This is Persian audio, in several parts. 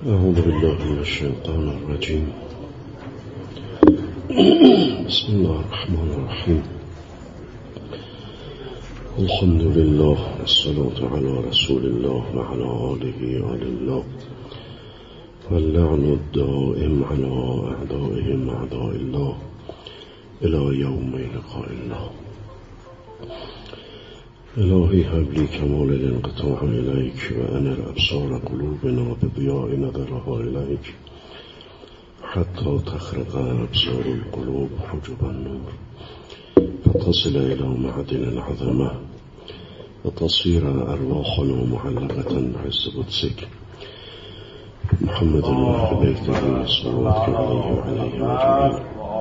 أعوذ بالله من الشيطان الرجيم. بسم الله الرحمن الرحيم. الحمد لله والصلاة على رسول الله وعلى آله آل الله واللعن الدائم على أعدائهم أعداء الله إلى يوم لقاء الله. إلهي هب لي كمال الانقطاع إليك وأنر أبصار قلوبنا بضياء نظرها إليك حتى تخرق أبصار القلوب حجب النور فتصل إلى معدن العظمة وتصير أرواحنا معلقة بعز قدسك محمد وأهل بيته صلوات عليه وعليهم أجمعين.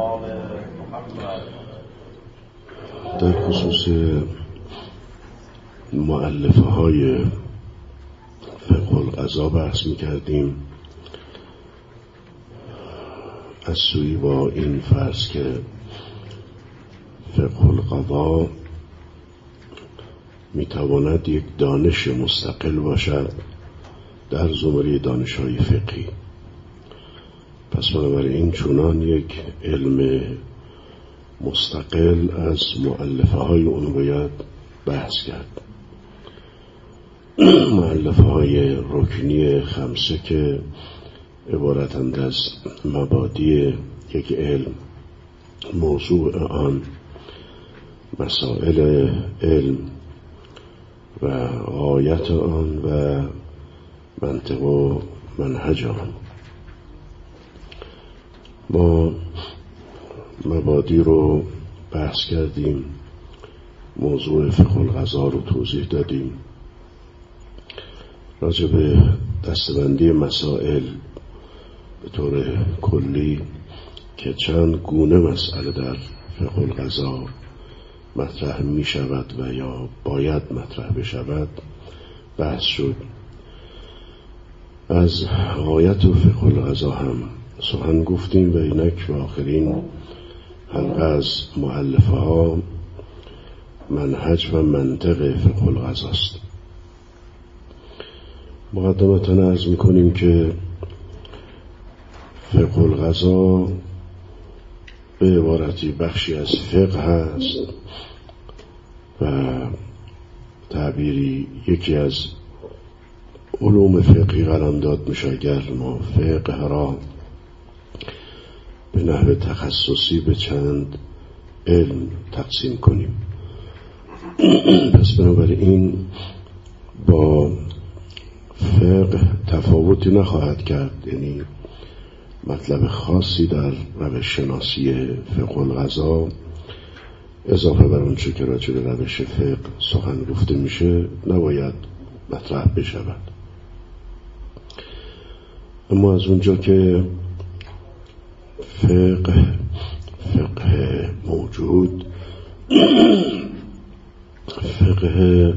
در خصوص مؤلفه های فقه القضا بحث میکردیم، از سوی با این فرض که فقه القضا میتواند یک دانش مستقل باشد در زمره دانش های فقهی. پس بنابراین چنان یک علم مستقل از مؤلفه های اون باید بحث کرد. مؤلفه های رکنی خمسه که عبارتند از مبادی یک علم، موضوع آن، مسائل علم و غایت آن و منطق و منهج آن. ما مبادی رو بحث کردیم، موضوع فقه القضا رو توضیح دادیم، راجع به دستبندی مسائل به طور کلی که چند گونه مسئله در فقه القضا مطرح می شود و یا باید مطرح بشود بحث شد. از غایت و فقه القضا هم سخن گفتیم و اینک و آخرین حلقه از مؤلفه ها منهج و منطق فقه القضا است. مقدمتاً عرض میکنیم که فقه القضا به عبارتی بخشی از فقه هست و تعبیری یکی از علوم فقهی قلمداد میشه اگر ما فقه را به نحو تخصصی به چند علم تقسیم کنیم. پس بنابراین با فقه تفاوتی نخواهد کرد، یعنی مطلب خاصی در روش شناسی فقه القضا اضافه بر اون چه که راجع به روش فقه سخن گفته میشه نباید مطرح بشود. اما از اونجا که فقه موجود، فقه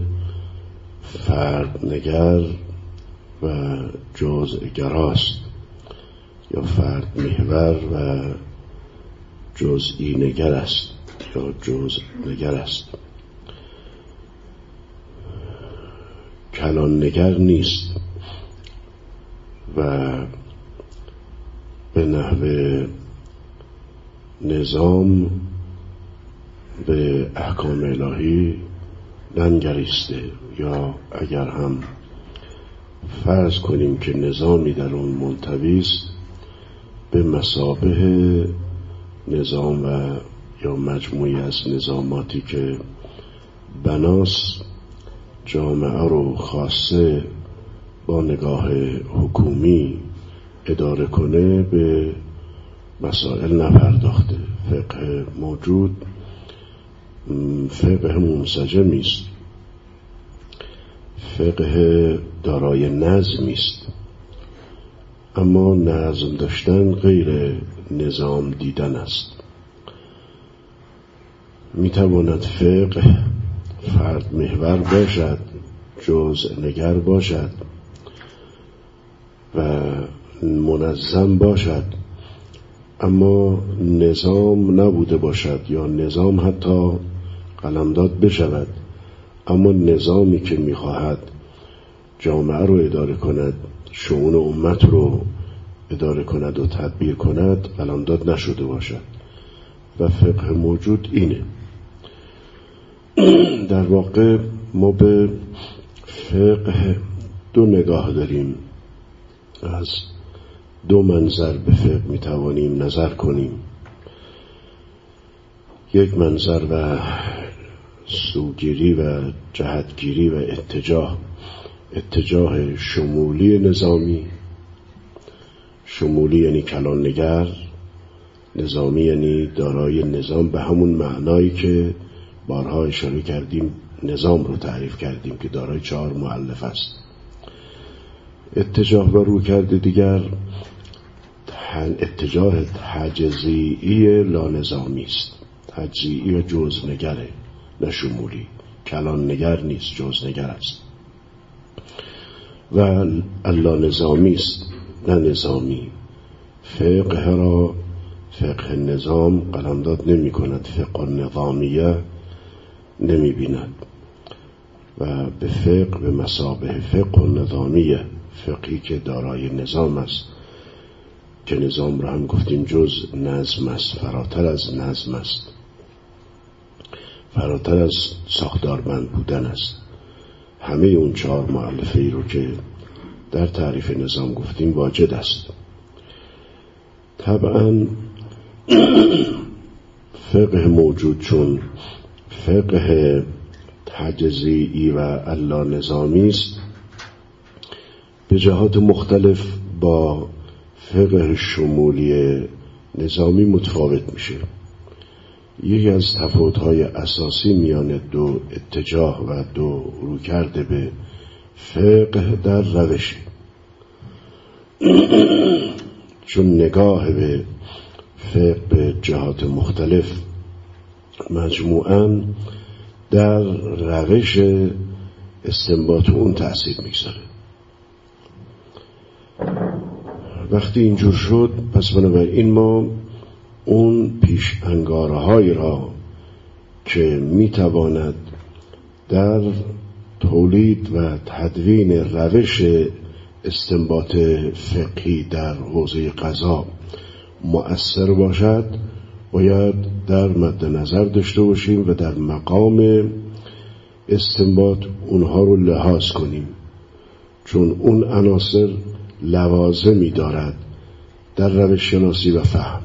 فردنگر و جزئی‌گراست یا فرد محور و جزئی نگر است یا جزء نگر است، کلان نگر نیست و به نحو نظام به احکام الهی ننگریسته، یا اگر هم فرض کنیم که نظامی در اون منطوی است به مثابه نظام و یا مجموعی از نظاماتی که بناس جامعه رو خاصه با نگاه حکومی اداره کنه به مسائل نپرداخته. فقه موجود فقه منسجمی است، فقه دارای نظمی است، اما نظم داشتن غیر نظام دیدن است. میتواند فقه فرد محور باشد، جزء نگر باشد و منظم باشد، اما نظام نبوده باشد یا نظام حتی قلمداد بشود، اما نظامی که میخواهد جامعه رو اداره کند، شؤون امت رو اداره کند و تدبیر کند قلمداد نشده باشد. و فقه موجود اینه. در واقع ما به فقه دو نگاه داریم. از دو منظر به فقه میتوانیم نظر کنیم. یک منظر و سوگیری و جهتگیری و اتجاه شمولی نظامی. شمولی یعنی کلاننگر، نظامی یعنی دارای نظام، به همون معنایی که بارها اشاره کردیم نظام رو تعریف کردیم که دارای 4 مؤلف است. اتجاه و رویکرد دیگر اتجاه تجزیئی لانظامی است. تجزیئی و جزءنگره، نه شمولی. کلاننگر نیست، جزءنگر است. و اللانظامی است، نه نظامی. فقه را فقه نظام قلمداد نمی کند، فقه نظامیه نمی بیند و به فقه به مثابه فقه نظامیه، فقهی که دارای نظام است، که نظام را هم گفتیم جز نظم است، فراتر از نظم است، فراتر از ساختارمند بودن است. همه اون 4 مؤلفه ای رو که در تعریف نظام گفتیم واجد است. طبعا فقه موجود چون فقه تجزیئی و الا نظامی است، به جهات مختلف با فقه شمولی نظامی متفاوت میشه. یکی از تفاوت‌های اساسی میان دو اتجاه و دو رویکرد به فقه در روش، چون نگاه به فقه به جهات مختلف مجموعاً در روش استنباط اون تأثیر میگذاره. وقتی اینجور شد، پس بنابراین ما اون پیش انگاره‌های را که میتواند در تولید و تدوین روش استنباط فقهی در حوزه قضا مؤثر باشد باید در مد نظر داشته باشیم و در مقام استنباط اونها رو لحاظ کنیم، چون اون عناصر لوازمی دارد در روش شناسی و فهم.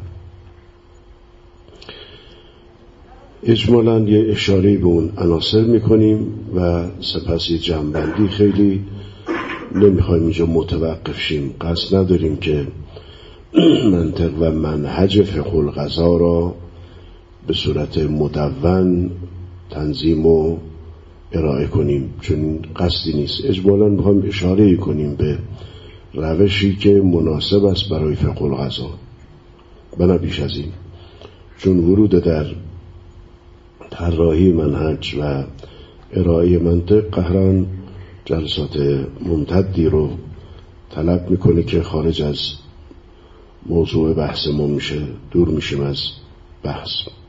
اجمالاً یه اشاره به اون عناصر میکنیم و سپس یه جمع‌بندی. خیلی نمیخوایم اینجا متوقف شیم، قصد نداریم که منطق و منهج فقه القضا را به صورت مدون تنظیم و ارائه کنیم، چون قصدی نیست. اجمالاً میخوایم اشاره کنیم به روشی که مناسب است برای فقه القضا، بنا بیش از این، چون ورود در طراحی منهج و ارائه منطق قهراً جلسات ممتدی رو طلب میکنه که خارج از موضوع بحث ما میشه، دور میشیم از بحث.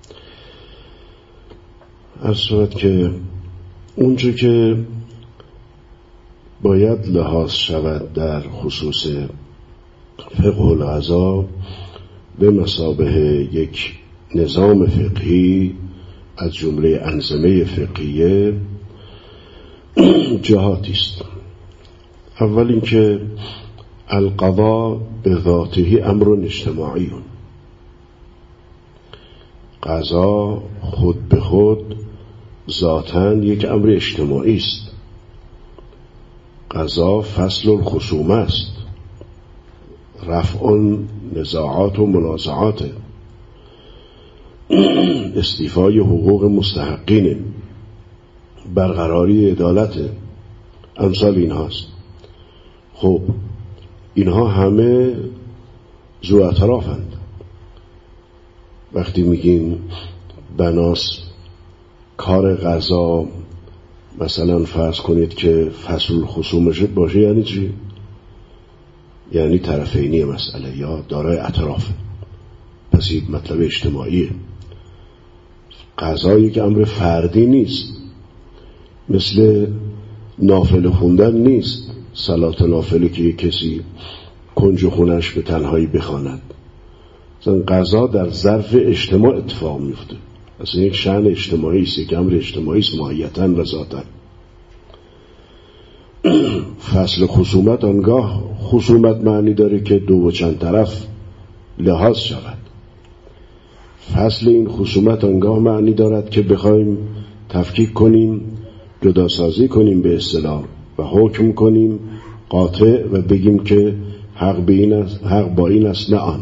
از صورت که اونجا که باید لحاظ شود در خصوص فقه القضا به مثابه یک نظام فقهی از جمله انظمه فقهیه جهاتی است. اول اینکه القضا به ذاته امر اجتماعی، قضا خود به خود ذاتاً یک امر اجتماعی است. قضا فصل الخصومه است، رفع نزاعات و منازعات، استیفای حقوق مستحقین، برقراری عدالت، امثال این هاست. خب اینها همه ذو اطرافند. وقتی میگیم بناس کار قضا، مثلا فرض کنید که فصل خصومش باشه، یعنی چی؟ یعنی طرفینی مسئله یا دارای اطراف، پس این مطلب اجتماعیه. قضایی که امر فردی نیست، مثل نافله خوندن نیست، صلات نافله که یک کسی کنج خونش به تنهایی بخواند. مثلا قضا در ظرف اجتماع اتفاق میفته، اصلا یک شأن اجتماعی است، یک امر اجتماعی است ماهیتاً و ذاتاً. فصل خصومت آنگاه خصومت معنی داره که دو و چند طرف لحاظ شود. فصل این خصومت آنگاه معنی دارد که بخوایم تفکیک کنیم، جداسازی کنیم به اصطلاح و حکم کنیم قاطع و بگیم که حق به این است، حق با این است، نه آن.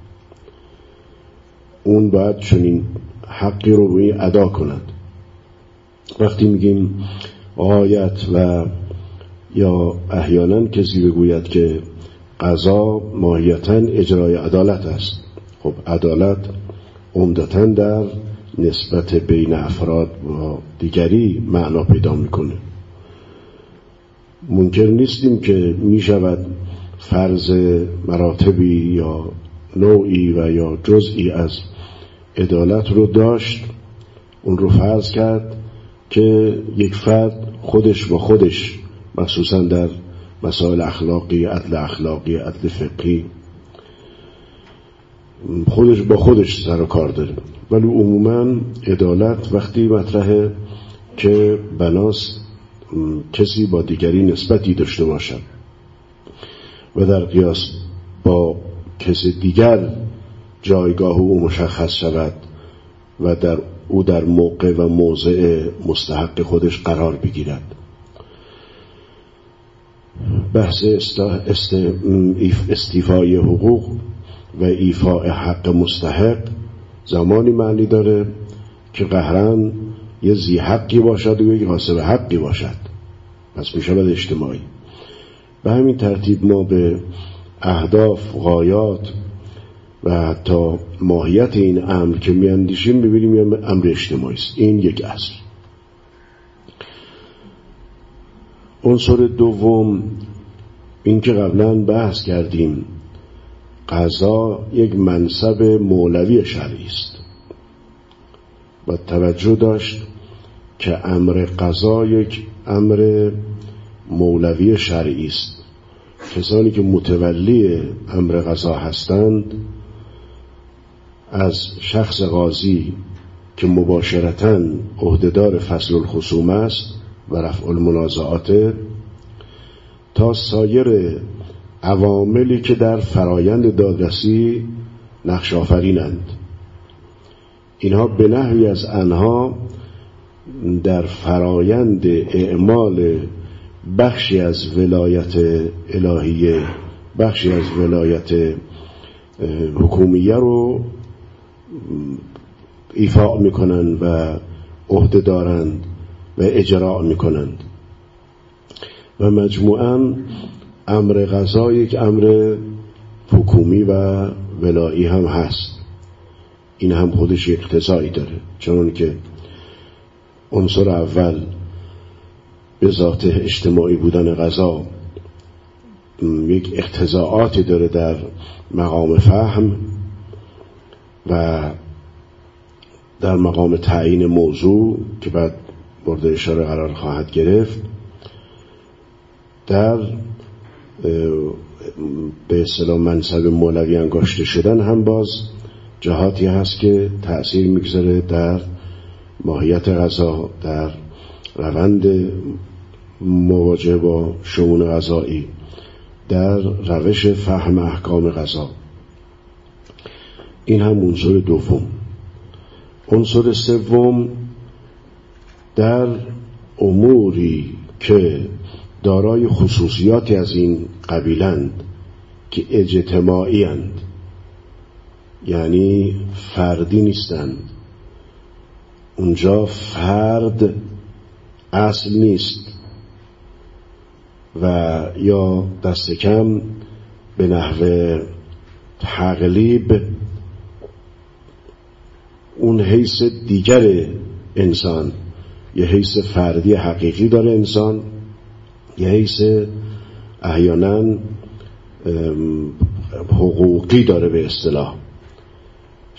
اون باید چنین حقی رو روی ادا کند. وقتی میگیم آیت و یا احیانا کسی بگوید که قضا ماهیتاً اجرای عدالت است، خب عدالت عمدتاً در نسبت بین افراد و دیگری معنا پیدا میکنه. منکر نیستیم که میشود فرض مراتبی یا نوعی و یا جزئی از عدالت رو داشت، اون رو فرض کرد که یک فرد خودش با خودش، مخصوصا در مسائل اخلاقی، عدل فقهی، خودش با خودش سر و کار داره. ولی عموما عدالت وقتی مطرحه که بناست کسی با دیگری نسبتی داشته باشد و در قیاس با کسی دیگر جایگاه او مشخص شود و او در موقع و موضع مستحق خودش قرار بگیرد. بحث استیفای حقوق و ایفاء حق مستحق زمانی معنی داره که قهرن یه ذی حقی باشد و یک غاصب حقی باشد، پس می شود اجتماعی. به همین ترتیب ما به اهداف، غایات و حتی ماهیت این امر که می اندیشیم ببینیم یه امر اجتماعی است. این یک اصل. عنصر دوم، این که قبلا بحث کردیم، قضا یک منصب مولوی شرعی است و توجه داشت که امر قضا یک امر مولوی شرعی است. کسانی که متولی امر قضا هستند از شخص قاضی که مباشرتاً عهدهدار فصل الخصومه است و رفع المنازعات تا سایر عواملی که در فرایند دادرسی نقش آفرینند، اینها به نحوی از آنها در فرایند اعمال بخشی از ولایت الهیه، بخشی از ولایت حکومیه رو ایفاء میکنند و عهده دارند و اجرا میکنند و مجموعاً امر قضا یک امر حکومی و ولایی هم هست. این هم خودش اقتضایی داره، چون که عنصر اول به ذات اجتماعی بودن قضا یک اقتضاعاتی داره در مقام فهم و در مقام تعیین موضوع که بعد مورد اشاره قرار خواهد گرفت. در به اصطلاح منصب مولوی انگاشته شدن هم باز جهاتی هست که تأثیر میگذاره در ماهیت قضا، در روند مواجهه با شؤون قضایی، در روش فهم احکام قضا. این هم عنصر دوم. عنصر سوم، در اموری که دارای خصوصیاتی از این قبیلند که اجتماعی اند، یعنی فردی نیستند، اونجا فرد اصل نیست و یا دست کم به نحو تقلیب اون حیث دیگر انسان، یه حیث فردی حقیقی داره انسان، یه حیث احیانا حقوقی داره، به اصطلاح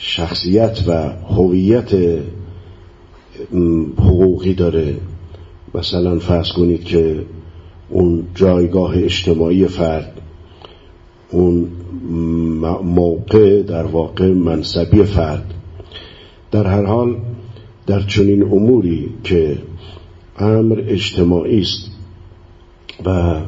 شخصیت و هویت حقوقی داره مثلا فرض کنید که اون جایگاه اجتماعی فرد، اون موقع در واقع منصبی فرد، در هر حال در چنین اموری که امر اجتماعی است و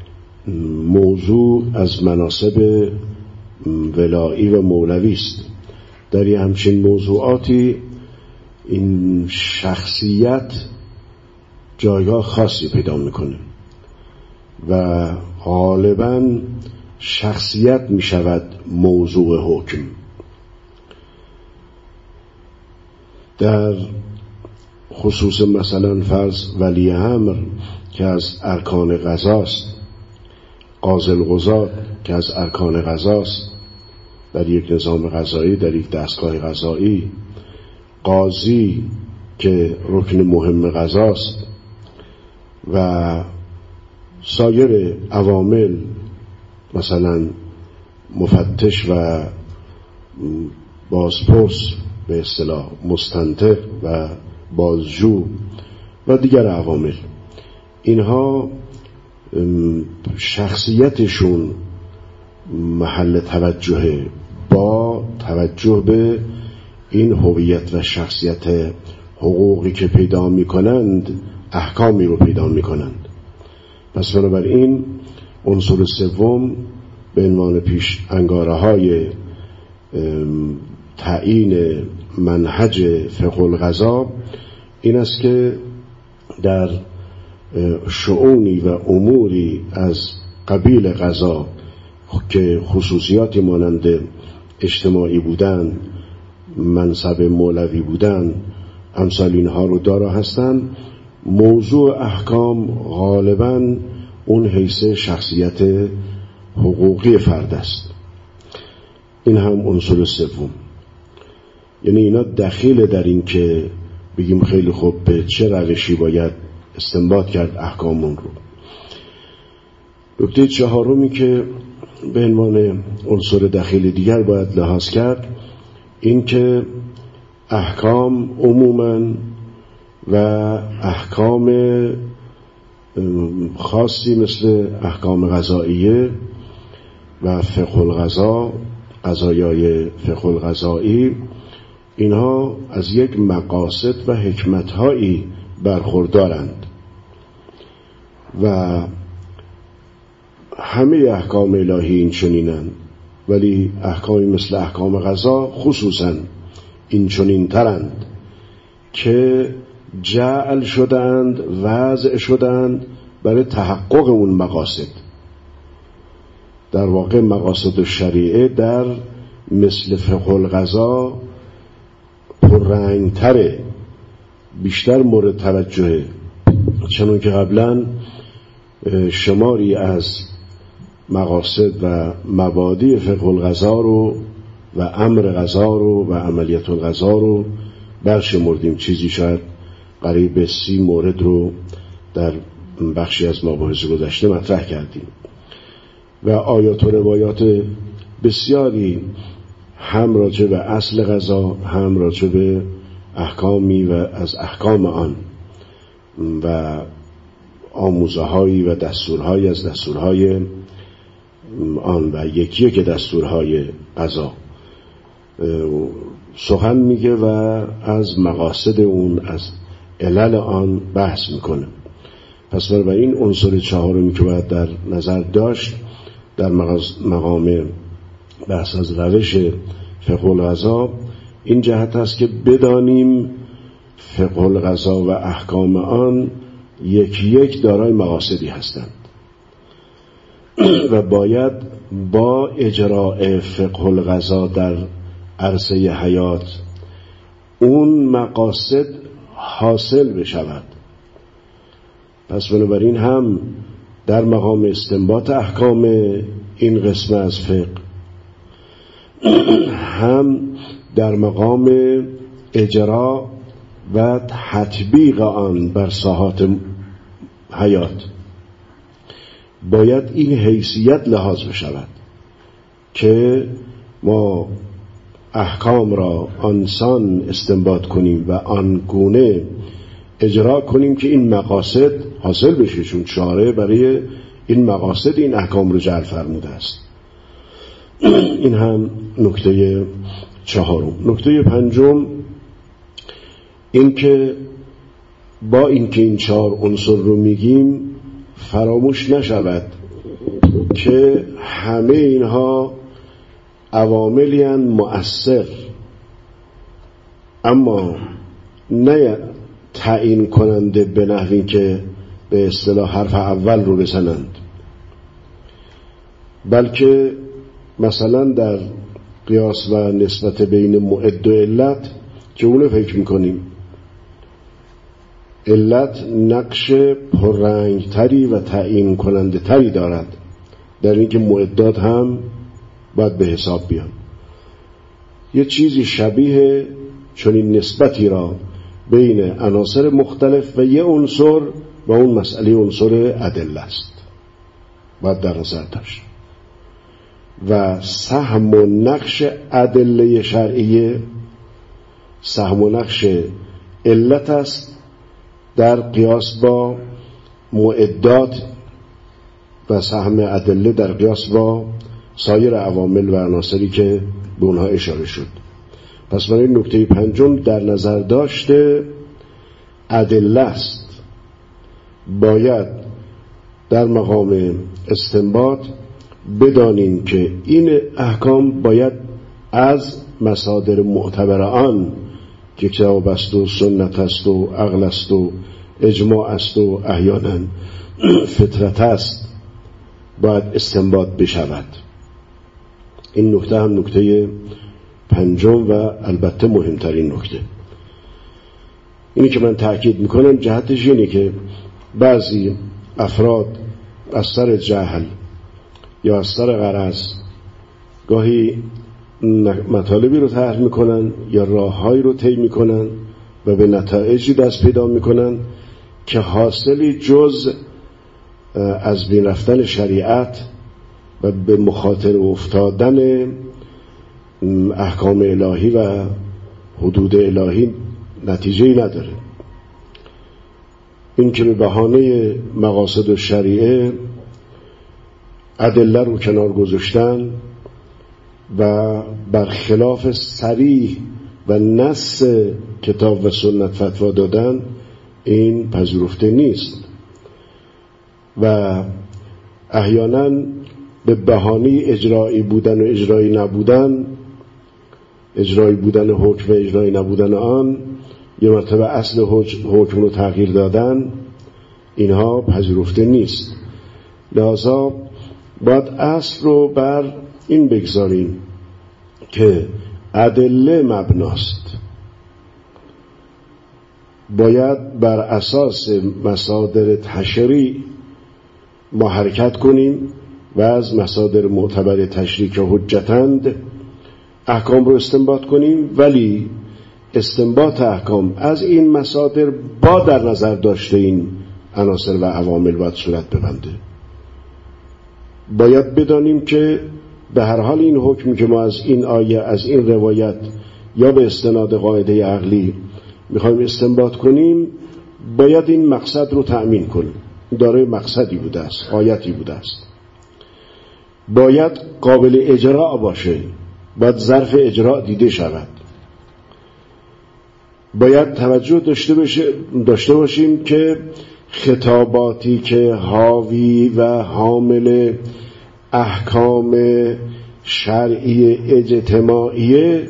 موضوع از مناصب ولایی و مولوی است، در یه همچین موضوعاتی این شخصیت جایگاه خاصی پیدا میکنه و غالباً شخصیت میشود موضوع حکم. در خصوص مثلا فرض ولی امر که از ارکان قضاست، قاضی القضات که از ارکان قضاست در یک نظام قضایی، در یک دستگاه قضایی، قاضی که رکن مهم قضاست و سایر عوامل مثلا مفتش و بازپرس به اصطلاح مستنطق و بازجو و دیگر عوامل، اینها شخصیتشون محل توجه با توجه به این هویت و شخصیت حقوقی که پیدا میکنند احکامی رو پیدا میکنند. پس بنابراین عنصر سوم به عنوان پیش انگاره های تعیین منهج فقه القضا این است که در شؤونی و اموری از قبیل قضا که خصوصیاتی مانند اجتماعی بودن، منصب مولوی بودن، امثال اینها رو دارا هستند، موضوع احکام غالباً اون حیث شخصیت حقوقی فرد است. این هم عنصر سوم. یعنی اینا دخیل در این که بگیم خیلی خوب به چه روشی باید استنباط کرد احکامون رو. نکته چهارمی که به عنوان عنصر دخیل دیگر باید لحاظ کرد این که احکام عموماً و احکام خاصی مثل احکام قضاییه و فقه القضا، قضایای فقه القضایی، اینها از یک مقاصد و حکمتهایی برخوردارند و همه احکام الهی این چنینند، ولی احکامی مثل احکام قضا خصوصاً این چنین ترند که جعل شدند، وضع شدند برای تحقق اون مقاصد. در واقع مقاصد الشریعه در مثل فقه القضا پررنگ‌تره، بیشتر مورد توجهه، چون که قبلا شماری از مقاصد و مبادی فقه القضا رو و امر قضا رو و عملیات القضا رو برشمردیم، چیزی شاید قریب به 30 مورد رو در بخشی از مباحث گذشته مطرح کردیم و آیات و روایات بسیاری هم راجع به اصل قضا، هم راجع به احکامی و از احکام آن و آموزهایی و دستورهایی از دستورهای آن و یکی که دستورهای قضا سخن میگه و از مقاصد اون، از علل آن بحث میکنه. پس بنابراین عنصر چهارمی که باید در نظر داشت در مقام بحث از روش فقه القضا این جهت است که بدانیم فقه القضا و احکام آن یکی یک دارای مقاصدی هستند و باید با اجراء فقه القضا در عرصه حیات اون مقاصد حاصل بشود. پس بنابراین هم در مقام استنباط احکام این قسم از فقه، هم در مقام اجرا و تطبیق آن بر ساحات حیات باید این حیثیت لحاظ بشود که ما احکام را آنسان استنباط کنیم و آنگونه اجرا کنیم که این مقاصد حاصل بشه، چون شارع برای این مقاصد این احکام رو جعل فرموده است. این هم نکته چهارم. نکته پنجم این که با اینکه این چهار عنصر رو میگیم فراموش نشود که همه اینها عواملی هستند مؤثر، اما نه تعیین کننده به نحوی که به اصطلاح حرف اول رو بزنند، بلکه مثلا در قیاس و نسبت بین معد و علت چگونه فکر میکنیم؟ علت نقش پررنگ تری و تعیین کننده تری دارد در اینکه معدات هم باید به حساب بیان. یه چیزی شبیه چنین نسبتی را بین عناصر مختلف و یه عنصر و اون مسئله عنصر ادله است باید در نظر داشت. و سهم و نقش ادله شرعیه سهم و نقش علت است در قیاس با معدات و سهم ادله در قیاس با سایر عوامل و عناصری که به اونها اشاره شد. پس برای نکته پنجم در نظر داشته ادله است. باید در مقام استنباط بدانیم که این احکام باید از مصادر معتبر آن که کتاب است و سنت است و عقل است و اجماع است و احیانا فطرت است باید استنباط بشود. این نکته هم نکته پنجم و البته مهمترین نکته. اینی که من تأکید میکنم جهتش اینه که بعضی افراد از سر جهل یا از سر غرض گاهی مطالبی رو طرح میکنن یا راههایی رو طی میکنن و به نتایجی دست پیدا میکنن که حاصلی جز از بین رفتن شریعت و به مخاطر افتادن احکام الهی و حدود الهی نتیجه‌ای نداره. این که به بهانه مقاصد و شریعه ادله رو کنار گذاشتن و برخلاف صریح و نص کتاب و سنت فتوا دادن، این پذیرفته نیست و احیانا به بهانه اجرایی بودن و اجرایی نبودن، اجرایی بودن حکم و اجرایی نبودن آن، یه مرتبه اصل حکم رو تغییر دادن، اینها پذیرفته نیست. لذا باید اصل رو بر این بگذاریم که ادله مبناست. باید بر اساس مصادر تشریع ما حرکت کنیم و از مصادر معتبر تشریع که حجتند احکام رو استنباط کنیم، ولی استنباط احکام از این مصادر با در نظر داشته این عناصر و عوامل باید صورت ببنده. باید بدانیم که به هر حال این حکمی که ما از این آیه، از این روایت یا به استناد قاعده عقلی میخوایم استنباط کنیم، باید این مقصد رو تأمین کنیم. دارای مقصدی بوده است، آیتی بوده است، باید قابل اجرا باشه، باید ظرف اجرا دیده شود، باید توجه داشته باشیم که خطاباتی که حاوی و حامل احکام شرعی اجتماعی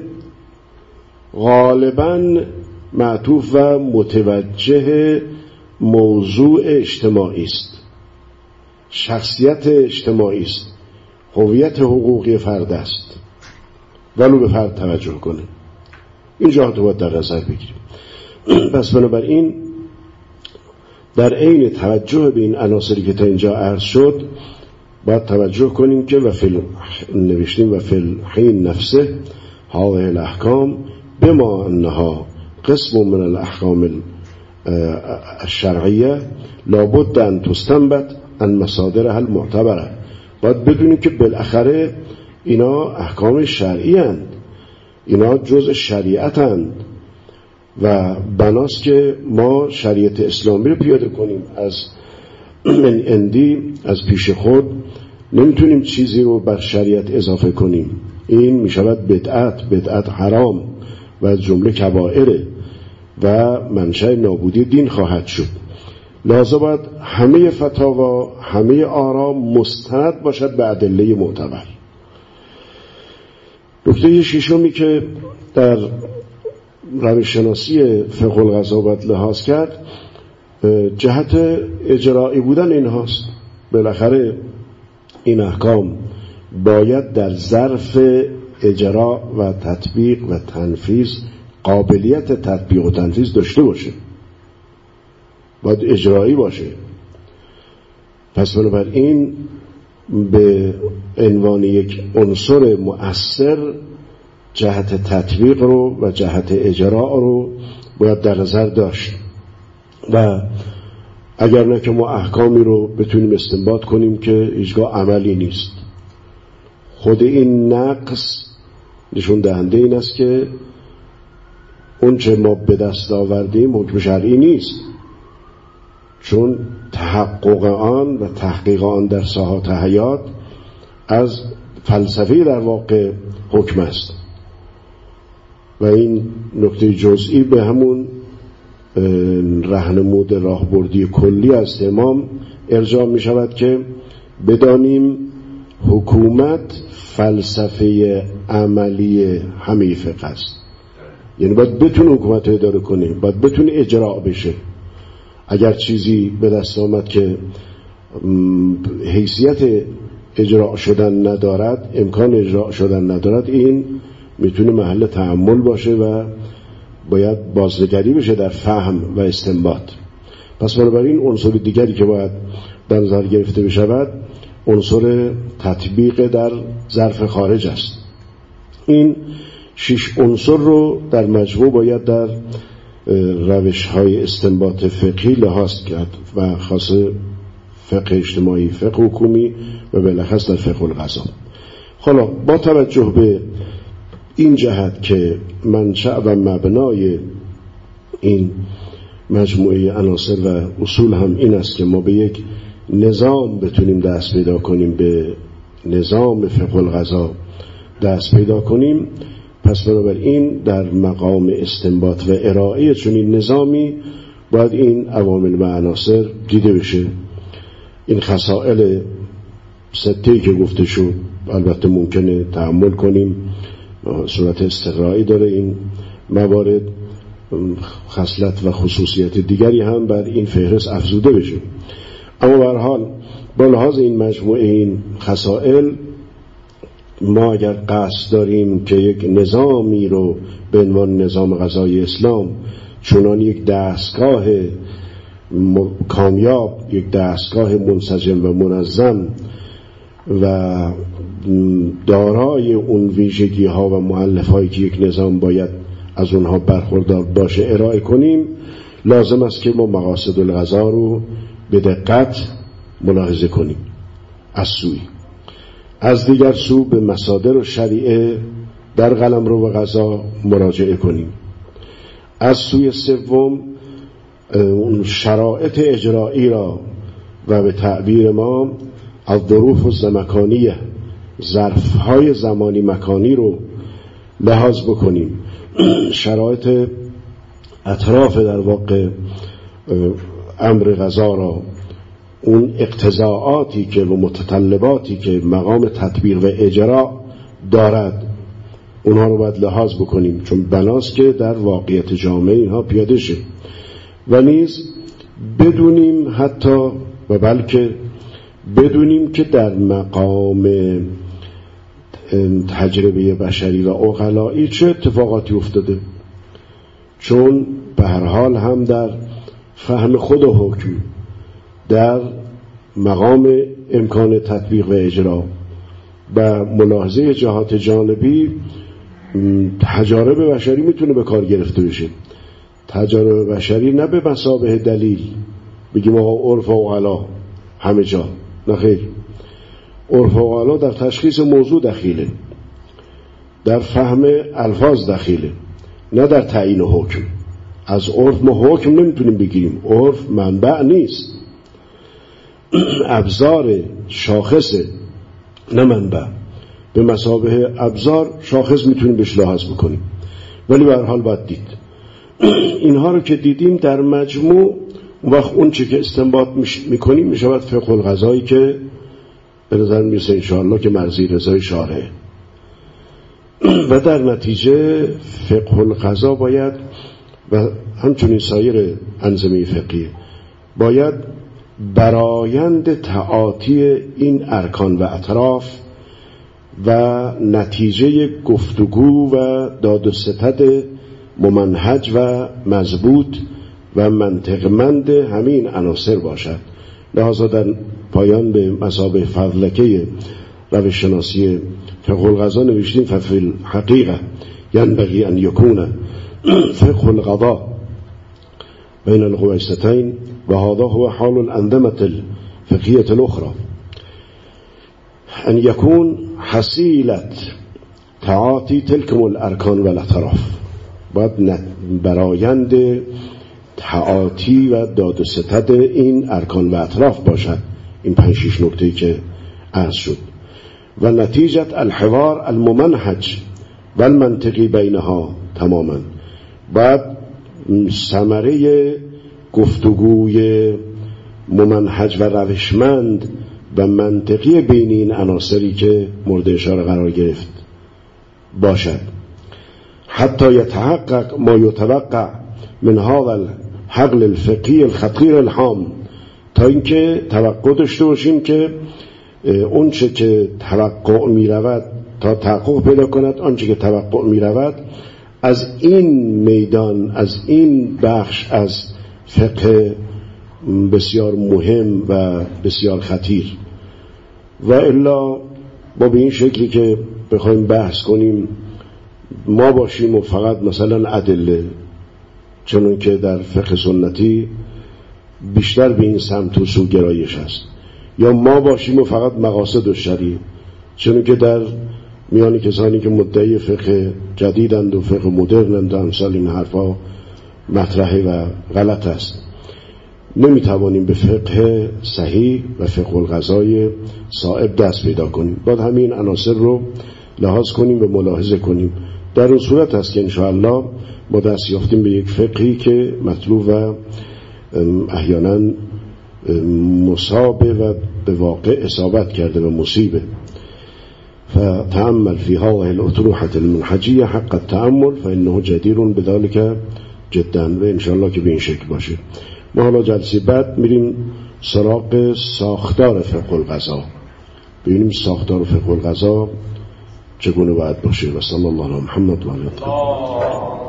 غالباً معطوف و متوجه موضوع اجتماعی است، شخصیت اجتماعی است، هویت حقوقی فرد است، ولو به فرد توجه کنه. این جهات رو باید در نظر بگیریم. پس بنابراین در عین توجه به این عناصری که تا اینجا عرض شد باید توجه کنیم که نوشتیم و فی الحین نفسه هذه الاحکام بما انها قسم من الاحکام الشرعیه لابد ان تستنبط عن مصادرها المعتبره. باید بدونیم که بالاخره اینا احکام شرعی اند، اینا جزء شریعت اند و بناست که ما شریعت اسلامی رو پیاده کنیم از من اندی، از پیش خود نمیتونیم چیزی رو بر شریعت اضافه کنیم. این میشود بدعت حرام و از جمله کبائره و منشأ نابودی دین خواهد شد. لازم باید همه فتاوا، همه آرا مستند باشد به ادله معتبر. نکته ششمی که در روش شناسی فقه القضا باید لحاظ کرد جهت اجرایی بودن اینهاست. بالاخره این احکام باید در ظرف اجرا و تطبیق و تنفیذ قابلیت تطبیق و تنفیذ داشته باشه، باید اجرایی باشه. پس بنابراین به عنوان یک عنصر مؤثر جهت تطبیق رو و جهت اجرا رو باید در نظر داشت و اگر نه که ما احکامی رو بتونیم استنباط کنیم که هیچگاه عملی نیست. خود این نقص نشون دهنده این است که اون چه ما به دست آوردیم حکم شرعی نیست، چون تحقق آن و تحقیق آن در ساحات حیات از فلسفه در واقع حکم است و این نکته جزئی به همون راهنمود راهبردی کلی از امام ارجاع می شود که بدانیم حکومت فلسفه عملی همه فقه است. یعنی باید بتونه حکومت رو اداره کنه، باید بتونه اجرا بشه. اگر چیزی به دست آمد که حیثیت اجرا شدن ندارد، امکان اجرا شدن ندارد، این میتونه محل تأمل باشه و باید بازنگری بشه در فهم و استنباط. پس بنابراین عنصر دیگری که باید در نظر گرفته بشود عنصر تطبیق در ظرف خارج است. این 6 عنصر رو در مجموع باید در روش‌های استنباط فقهی لحاظ کرد و خاصه فقه اجتماعی، فقه حکومی و بالاخص در فقه القضا. حالا با توجه به این جهت که منشأ و مبنای این مجموعه عناصر و اصول هم این است که ما به یک نظام بتونیم دست پیدا کنیم، به نظام فقه القضا دست پیدا کنیم، پس بنابراین در مقام استنباط و ارائه چنین نظامی باید این عوامل و عناصر دیده بشه. این خصائل سته‌ای که گفته شد البته ممکنه تأمل کنیم، صورت استقرایی داره این موارد، خصلت و خصوصیت دیگری هم بر این فهرست افزوده بشه. اما به هر حال با لحاظ این مجموعه این خصائل ما اگر قصد داریم که یک نظامی رو به عنوان نظام قضایی اسلام چنان یک دستگاه کامیاب، یک دستگاه منسجم و منظم و دارای اون ویژگی ها و مؤلف هایی که یک نظام باید از اونها برخوردار باشه ارائه کنیم، لازم است که ما مقاصد القضا رو به دقت ملاحظه کنیم از سوی. از دیگر سو به مصادر و شریعه در قلمرو و قضا مراجعه کنیم. از سوی سوم اون شرایط اجرایی را و به تعبیر ما الظروف الزمکانیه، ظرفهای زمانی مکانی رو لحاظ بکنیم. شرایط اطراف در واقع امر قضا را، اون اقتضاعاتی که و متطلباتی که مقام تطبیق و اجرا دارد اونها رو باید لحاظ بکنیم، چون بناست که در واقعیت جامعه اینها پیاده شه و نیز بدونیم حتی و بلکه بدونیم که در مقام تجربه بشری و عقلایی چه اتفاقاتی افتاده، چون به هر حال هم در فهم خود و حکم در مقام امکان تطبیق و اجرا و ملاحظه جهات جانبی تجارب بشری میتونه به کار گرفته بشه. تجارب بشری نه به مثابه دلیل بگیم آقا عرف و عقلا همه جا، نه خیر. عرف و عقلا در تشخیص موضوع دخیله، در فهم الفاظ دخیله، نه در تعیین حکم. از عرف ما حکم نمیتونیم بگیریم، عرف منبع نیست، ابزار شاخصه نه منبع. به مثابه ابزار شاخص میتونیم بهش لحاظ بکنیم، ولی به هر حال باید دید. اینها رو که دیدیم در مجموع، وقت اون چی که استنباط میکنیم میشود فقه القضایی که به نظر میرسه انشاءالله که مرضی رضای شارعه. و در نتیجه فقه القضا باید و همچنین سایر انظمه فقهی باید برآیند تعاطی این ارکان و اطراف و نتیجه گفتگو و داد و ستد ممنهج و مضبوط و منطقمند همین عناصر باشد. لذا در پایان به مثابه فضلکه روش شناسی فقه القضا نوشتیم ففی الحقیقه ینبغی ان یکون فقه القضا بین القویستین و هذا هو حال الانظمه الفقهیه الاخرى، ان یکون حصیلت تعاطی تلکم الارکان و الاطراف، باید برآیند تعاطی و داد و ستد این ارکان و اطراف باشد، این 5-6 نکته‌ای که عرض شد، و نتیجه الحوار الممنهج و المنطقی بینها تماما، باید ثمره گفتگوی ممنهج و روشمند و منطقی بین این عناصری که مورد اشاره قرار گرفت باشد، حتی یتحقق ما یتوقع من هذا الحقل الفقهی الخطیر الهام، تا اینکه توقع داشته باشیم که اون چه که توقع می رود تا تحقق پیدا کند، آنچه که توقع می رود از این میدان، از این بخش از فقه بسیار مهم و بسیار خطیر. و الا ما به این شکلی که بخوایم بحث کنیم ما باشیم و فقط مثلا ادله، چون که در فقه سنتی بیشتر به این سمت و سو گرایش هست، یا ما باشیم و فقط مقاصد و شریع، چون که در میان کسانی که مدعی فقه جدیدند و فقه مدرنند و امثال این حرفا مطرحه و غلط است. نمیتوانیم به فقه صحیح و فقه القضای صائب دست پیدا کنیم، باید همین عناصر رو لحاظ کنیم و ملاحظه کنیم. در اون صورت هست که انشاءالله ما دست یافتیم به یک فقهی که مطلوب و احیانا مصابه و به واقع اصابت کرده و مصیبه. فتأمل في هذه الأطروحة المنهجية حق التأمل فإنه جدير بذلك جدا، و انشاءالله که به این شکل باشه. ما حالا جلسه بعد میریم سراغ ساختار فقه القضا، ببینیم ساختار فقه القضا چگونه باید باشه. و صلی الله علی محمد و علیه